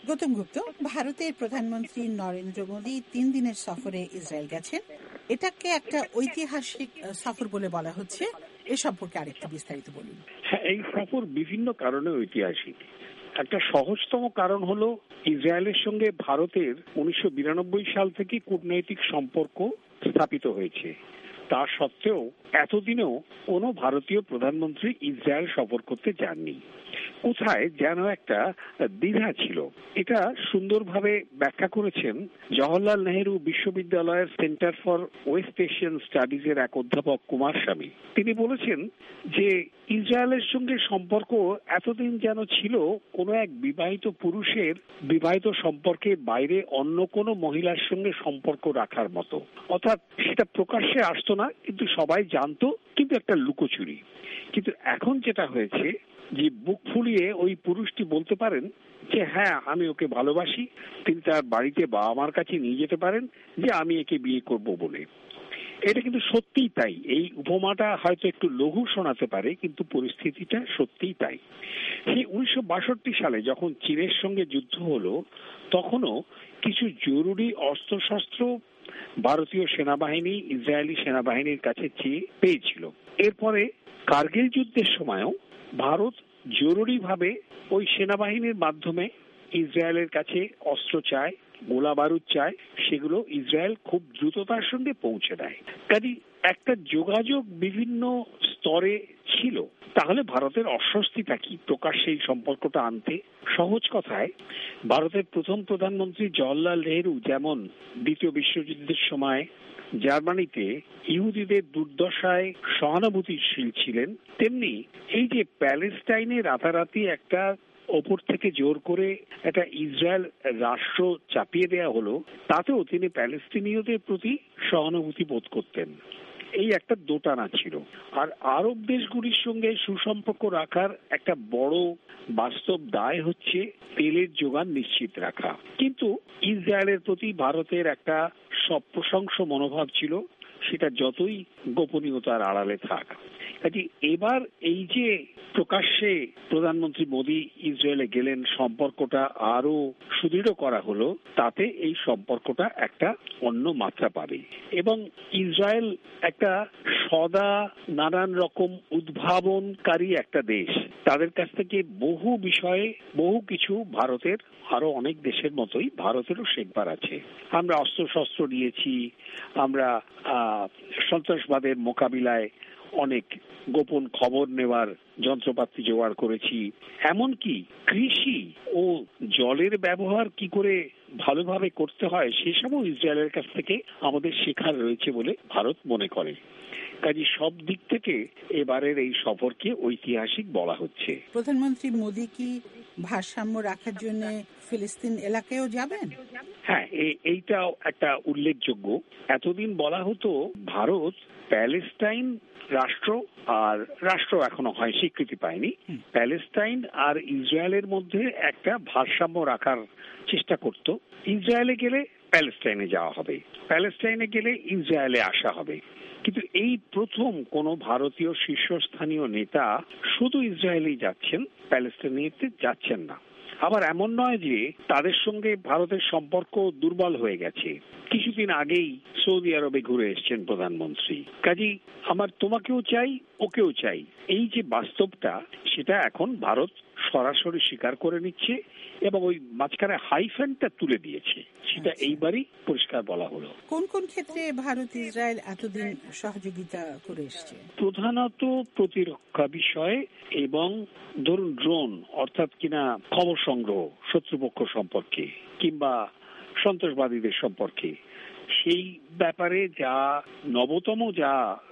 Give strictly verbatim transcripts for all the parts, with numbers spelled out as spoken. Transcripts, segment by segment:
গৌতম গুপ্ত, ভারতের প্রধানমন্ত্রী নরেন্দ্র মোদী তিন দিনের সফরে ইসরায়েল গেছেন। এটাকে একটা ঐতিহাসিক সফর বলে বলা হচ্ছে। এ সম্পর্কে আরেকটু বিস্তারিত বলুন। হ্যাঁ, এই সফর বিভিন্ন কারণে ঐতিহাসিক। একটা সহজতম কারণ হলো ইসরায়েলের সঙ্গে ভারতের উনিশশো বিরানব্বই সাল থেকে কূটনৈতিক সম্পর্ক স্থাপিত হয়েছে। তা সত্ত্বেও এতদিনেও কোনো ভারতীয় প্রধানমন্ত্রী ইসরায়েল সফর করতে যাননি। কোথায় যেন একটা দ্বিধা ছিল। এটা সুন্দরভাবে ব্যাখ্যা করেছেন জওহরলাল নেহেরু বিশ্ববিদ্যালয়ের সেন্টার ফর ওয়েস্ট এশিয়ান স্টাডিজের এক অধ্যাপক কুমার স্বামী। তিনি বলেছেন যে ইসরায়েলের সঙ্গে সম্পর্ক এতদিন যেন ছিল কোনো এক বিবাহিত পুরুষের বিবাহিত সম্পর্কের বাইরে অন্য কোনো মহিলার সঙ্গে সম্পর্ক রাখার মতো। অর্থাৎ সেটা প্রকাশ্যে আসতো না, কিন্তু সবাই জানতো, কিন্তু একটা লুকোচুরি। কিন্তু এখন যেটা হয়েছে যে বুক ফুলিয়ে ওই পুরুষটি বলতে পারেন যে হ্যাঁ, আমি ওকে ভালোবাসি। তিনি তার বাড়িতে বাবা মার কাছে নিয়ে যেতে পারেন যে আমি একে বিয়ে করব বলে। এটা কিন্তু সত্যিই তাই। এই উপমাটা হয়তো একটু লঘু শোনাতে পারে, কিন্তু পরিস্থিতিটা সত্যিই তাই। সেই উনিশশো বাষট্টি সালে যখন চীনের সঙ্গে যুদ্ধ হলো, তখনও কিছু জরুরি অস্ত্রশস্ত্র ভারতীয় সেনাবাহিনী ইসরায়েলি সেনাবাহিনীর কাছে চেয়ে পেয়েছিল। এরপরে কার্গিল যুদ্ধের সময়ও ভারত জরুরিভাবে ওই সেনাবাহিনীর মাধ্যমে ইসরায়েলের কাছে অস্ত্র চায়, গোলা বারুদ চায়। সেগুলো ইসরায়েল খুব দ্রুততার সঙ্গে পৌঁছে দেয়। কাজে একটা যোগাযোগ বিভিন্ন স্তরে ছিল। তাহলে ভারতের অস্বস্তিটা কি প্রকাশ্যে এই সম্পর্কটা আনতে? সহজ কথায়, ভারতের প্রথম প্রধানমন্ত্রী জওহরলাল নেহেরু যেমন দ্বিতীয় বিশ্বযুদ্ধের সময় জার্মানিতে ইহুদিদের দুর্দশায় সহানুভূতিশীল ছিলেন, তেমনি এই যে প্যালেস্টাইনে রাতারাতি একটা ওপর থেকে জোর করে একটা ইসরায়েল রাষ্ট্র চাপিয়ে দেয়া হলো, তাতেও তিনি প্যালেস্টিনীয়দের প্রতি সহানুভূতি বোধ করতেন। এই একটা দোটানা ছিল। আর আরব দেশগুলির সঙ্গে সুসম্পর্ক রাখার একটা বড় বাস্তব দায় হচ্ছে তেলের যোগান নিশ্চিত রাখা। কিন্তু ইসরায়েলের প্রতি ভারতের একটা সপ্রশংস মনোভাব ছিল, সেটা যতই গোপনীয়তার আড়ালে থাক। কাজে এবার এই যে প্রকাশ্যে প্রধানমন্ত্রী মোদী ইসরায়েলে গেলেন, সম্পর্কটা আরো সুদৃঢ় করা হলো, তাতে এই সম্পর্কটা একটা অন্য মাত্রা পাবে। এবং ইসরায়েল একটা সদা নানান রকম উদ্ভাবনকারী একটা দেশ। তাদের কাছ থেকে বহু বিষয়ে বহু কিছু ভারতের আরো অনেক দেশের মতোই ভারতেরও শেখবার আছে। আমরা অস্ত্রশস্ত্র নিয়েছি, আমরা আহ সন্ত্রাসবাদের মোকাবিলায় অনেক গোপন খবর নেওয়ার যন্ত্রপাতি জোগাড় করেছি। এমনকি কৃষি ও জলের ব্যবহার কি করে ভালোভাবে করতে হয় সেসবও ইসরায়েলের কাছ থেকে আমাদের শেখার রয়েছে বলে ভারত মনে করে। কাজে সব দিক থেকে এবারের এই সফরকে ঐতিহাসিক বলা হচ্ছে। প্রধানমন্ত্রী মোদী কি ভারসাম্য রাখার জন্য ফিলিস্তিন এলাকায়ও যাবেন? হ্যাঁ, এইটাও একটা উল্লেখযোগ্য। এতদিন বলা হতো ভারত প্যালেস্টাইন রাষ্ট্র আর রাষ্ট্র এখনো হয় স্বীকৃতি পায়নি, প্যালেস্টাইন আর ইসরায়েলের মধ্যে একটা ভারসাম্য রাখার চেষ্টা করত। ইসরায়েলে গেলে প্যালেস্টাইনে যাওয়া হবে, প্যালেস্টাইনে গেলে ইসরায়েলে আসা হবে। কিন্তু এই প্রথম কোন ভারতীয় শীর্ষস্থানীয় নেতা শুধু ইসরায়েলেই যাচ্ছেন, প্যালেস্টাইনেতে যাচ্ছেন না। আবার এমন নয় যে তাদের সঙ্গে ভারতের সম্পর্ক দুর্বল হয়ে গেছে। কিছুদিন আগেই সৌদি আরবে ঘুরে এসেছেন প্রধানমন্ত্রী। কাজেই আমার তোমাকেও চাই, ওকেও চাই, এই যে বাস্তবটা, সেটা এখন ভারত সরাসরি স্বীকার করে নিচ্ছে এবং ওই মাঝখানে হাইফেনটা তুলে দিয়েছে। সেটা এইবারই পরিষ্কার বলা হলো। কোন কোন ক্ষেত্রে ভারত ইসরায়েল এতদিন সহযোগিতা করে এসছে? প্রধানত প্রতিরক্ষা বিষয়ে এবং ধরুন ড্রোন, অর্থাৎ কিনা খবর সংগ্রহ শত্রুপক্ষ সম্পর্কে কিংবা সন্ত্রাসবাদীদের সম্পর্কে, সেই ব্যাপারে যা নবতম যা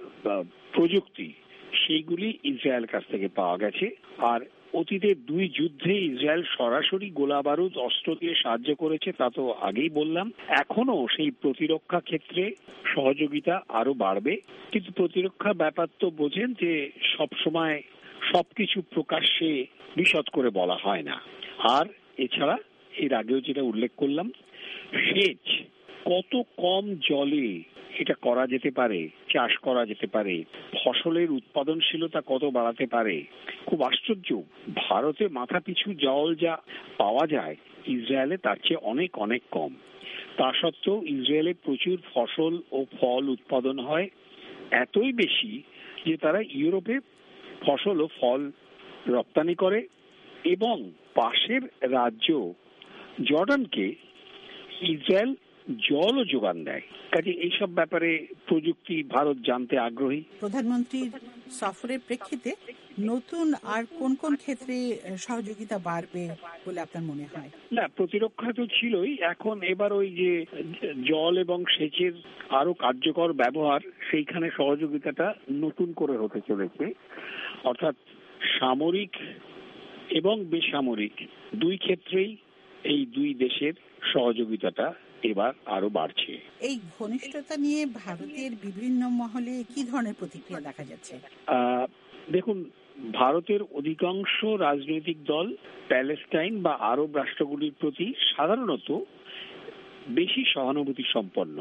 প্রযুক্তি সেইগুলি ইসরায়েল কাছ থেকে পাওয়া গেছে। আর অতীতের দুই যুদ্ধে ইসরায়েল সরাসরি গোলা বারুদ অস্ত্র দিয়ে সাহায্য করেছে, তা তো আগেই বললাম। এখনো সেই প্রতিরক্ষা ক্ষেত্রে সহযোগিতা আরো বাড়বে। কিন্তু প্রতিরক্ষা ব্যাপার তো বোঝেন যে সব সময় সবকিছু প্রকাশ্যে বিশদ করে বলা হয় না। আর এছাড়া এর আগেও যেটা উল্লেখ করলাম, সেচ কত কম জলে এটা করা যেতে পারে, চাষ করা যেতে পারে, ফসলের উৎপাদনশীলতা কত বাড়াতে পারে। খুব আশ্চর্য, ভারতে মাথা পিছু জল যা পাওয়া যায় ইসরায়েলে তার চেয়ে অনেক অনেক কম। তা সত্ত্বেও ইসরায়েলে প্রচুর ফসল ও ফল উৎপাদন হয়, এতই বেশি যে তারা ইউরোপে ফসল ও ফল রপ্তানি করে এবং পাশের রাজ্য জর্ডানকে ইসরায়েল জলও যোগান দেয়। কাজে এইসব ব্যাপারে প্রযুক্তি ভারত জানতে আগ্রহী। প্রধানমন্ত্রীর সফরের প্রেক্ষিতে নতুন আর কোন কোন ক্ষেত্রে সহযোগিতা বাড়বে বলে আপনার মনে হয়? না, প্রতিরক্ষা তো ছিলই, এখন এবার ওই যে জল এবং সেচের আরো কার্যকর ব্যবহার, সেইখানে সহযোগিতাটা নতুন করে হতে চলেছে। অর্থাৎ সামরিক এবং বেসামরিক দুই ক্ষেত্রেই এই দুই দেশের সহযোগিতাটা এবার আরো বাড়ছে। এই ঘনিষ্ঠতা নিয়ে ভারতের বিভিন্ন মহলে কি ধরনের প্রতিক্রিয়া দেখা যাচ্ছে? দেখুন, ভারতের অধিকাংশ রাজনৈতিক দল প্যালেস্টাইন বা আরব রাষ্ট্রগুলির প্রতি সাধারণত বেশি সহানুভূতি সম্পন্ন,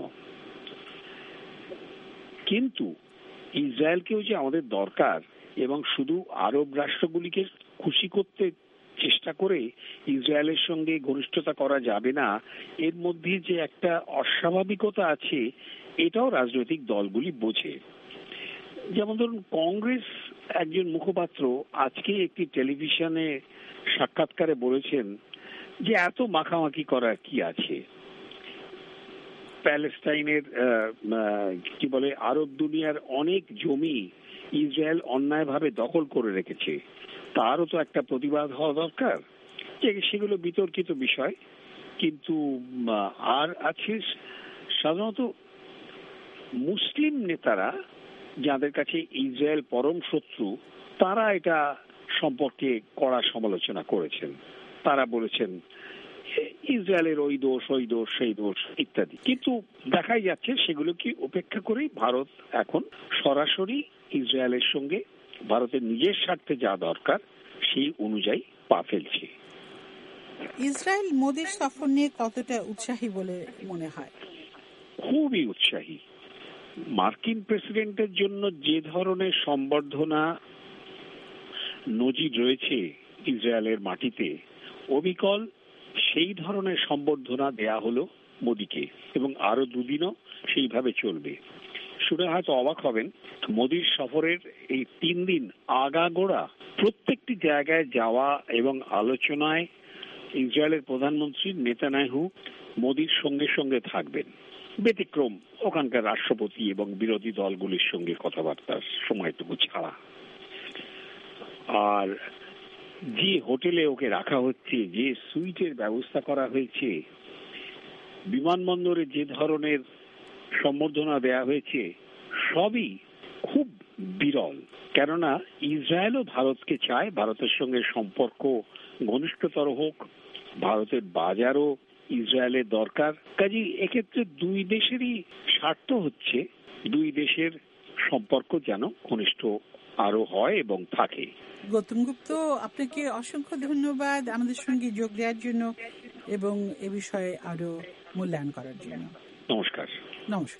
কিন্তু ইসরায়েলকেও যে আমাদের দরকার এবং শুধু আরব রাষ্ট্রগুলিকে খুশি করতে চেষ্টা করে ইসরায়েলের সঙ্গে ঘনিষ্ঠতা করা যাবে না, এর মধ্যে যে একটা অস্বাভাবিকতা আছে এটাও রাজনৈতিক দলগুলি বোঝে। যেমন ধরুন, কংগ্রেস একজন মুখপাত্র আজকে একটি টেলিভিশনে সাক্ষাৎকারে বলেছেন যে এত মাখামাখি করার কি আছে, প্যালেস্টাইনের কি বলে আরব দুনিয়ার অনেক জমি ইসরায়েল অন্যায়ভাবে দখল করে রেখেছে, তারও তো একটা প্রতিবাদ হওয়া দরকার। সেগুলো বিতর্কিত বিষয়, কিন্তু আর আছে সাধারণত মুসলিম নেতারা যাদের কাছে ইসরায়েল পরম শত্রু, তারা এটা সম্পর্কে কড়া সমালোচনা করেছেন। তারা বলেছেন ইসরায়েলের ওই দোষ ওই দোষ সেই দোষ ইত্যাদি, কিন্তু দেখাই যাচ্ছে সেগুলো কি উপেক্ষা করেই ভারত এখন সরাসরি ইসরায়েলের সঙ্গে ভারতের নিজের স্বার্থে যা দরকার সেই অনুযায়ী পা ফেলছে। ইসরায়েল মোদির সফর নিয়ে কতটা উৎসাহী বলে মনে হয়? খুবই উৎসাহী। মার্কিন প্রেসিডেন্টের জন্য যে ধরনের সম্বর্ধনা নজির রয়েছে ইসরায়েলের মাটিতে, অবিকল সেই ধরনের সম্বর্ধনা দেয়া হলো মোদিকে, এবং আরো দুদিনও সেইভাবে চলবে। শুনে হয়তো অবাক হবেন, মোদির সফরের এই তিন দিন আগাগোড়া প্রত্যেকটি জায়গায় যাওয়া এবং আলোচনায় ইসরায়েলের প্রধানমন্ত্রী নেতানিয়াহু মোদির সঙ্গে সঙ্গে থাকবেন। ব্যতিক্রম ওখানকার রাষ্ট্রপতি এবং বিরোধী দলগুলির সঙ্গে কথাবার্তার সময়টুকু ছাড়া। আর যে হোটেলে ওকে রাখা হচ্ছে, যে সুইটের ব্যবস্থা করা হয়েছে, বিমানবন্দরে যে ধরনের সম্বর্ধনা দেয়া হয়েছে, সবই খুব বিরল। কেননা ইসরায়েলও ভারতকে চায়, ভারতের সঙ্গে সম্পর্ক ঘনিষ্ঠতর হোক, ভারতের বাজারও ইসরায়েলের দরকার। কাজেই এক্ষেত্রে দুই দেশেরই স্বার্থ হচ্ছে দুই দেশের সম্পর্ক যেন ঘনিষ্ঠ আরো হয় এবং থাকে। গৌতম গুপ্ত, আপনাকে অসংখ্য ধন্যবাদ আমাদের সঙ্গে যোগ দেওয়ার জন্য এবং এ বিষয়ে আরো মূল্যায়ন করার জন্য। নমস্কার। নমস্কার।